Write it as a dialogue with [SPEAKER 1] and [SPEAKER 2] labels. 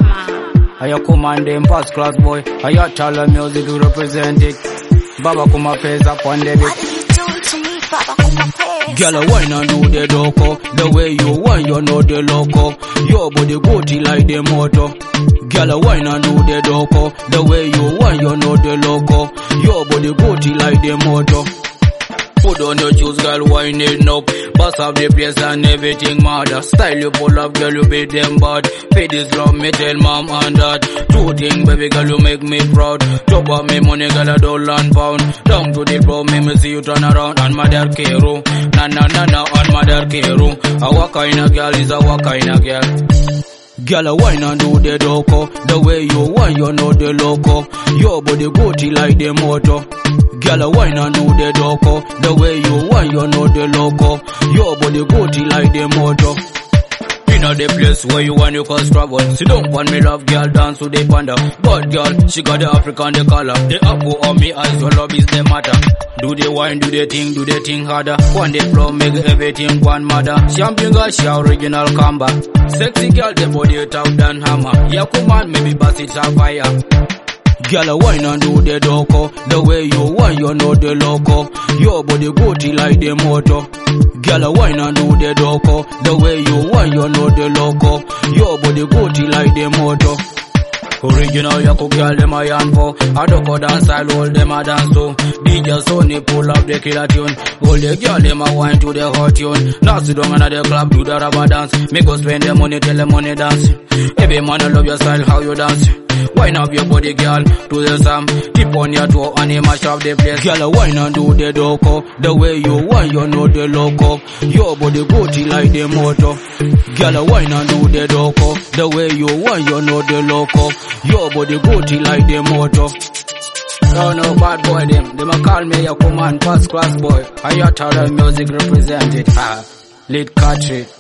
[SPEAKER 1] I command them past class boy. I tell the music to represent it. Baba kuma pays up on the
[SPEAKER 2] What did you do to me, Baba Kuma Pays?
[SPEAKER 1] Girl, why not do the doko? The way you want, you know the loco. Your body booty like the motor. Girl, why not do the doko? The way you want, you know the loco. Your body booty like the motor. Put on your shoes, girl, wind it up. Bust up the place and everything mad. Style you pull up, girl, you beat them bad. Pay this drum, me tell mom and dad. Two things, baby girl, you make me proud. Top up me money, girl, $1 and £1. Down to the floor, me see you turn around. And mother Kero, na and mother Kero. A what kind of girl is a what kind of girl? Girl, why not do the doko? The way you want, you know the loco. Your body booty like the motor. Girl, why not do the doko? The way you want, you know the loco. Your body booty like the motor. Inna the place where you want, you cause trouble. She don't want me love, girl, dance to the panda. But girl, she got the African, the color. The apple on me eyes, your love is the matter. Do the wine, do the thing harder. One day flow, make everything one mother. Champion girl, she original comeback. Sexy girl, the body top than hammer. Yeah, come on, maybe bust it on fire. Girl, why not do the doko? The way you want, you know the loco. Your body booty like the motor. Girl, why not do the doko? The way you want, you know the loco. Your body booty like the motor. Original Yaku girl, them a yarn for. I don't go dance style, all them a dance to. DJ Sony pull up the killer tune. All the girl, them a wine to the hot tune. Now sit down at the club, do the rubber dance. Me go spend the money, tell the money dance. Every man love your style, how you dance. Wine up your body, girl, to the song. Tip on your toe and you mash up the place. Girl, why not do the doko? The way you want, you know the loco. Your body booty like the motor. Girl, why not do the doko? The way you want, you know the loco. Your body booty like the motor. Oh no, bad boy them a call me a command first class boy. I tell the music represented. Lead country.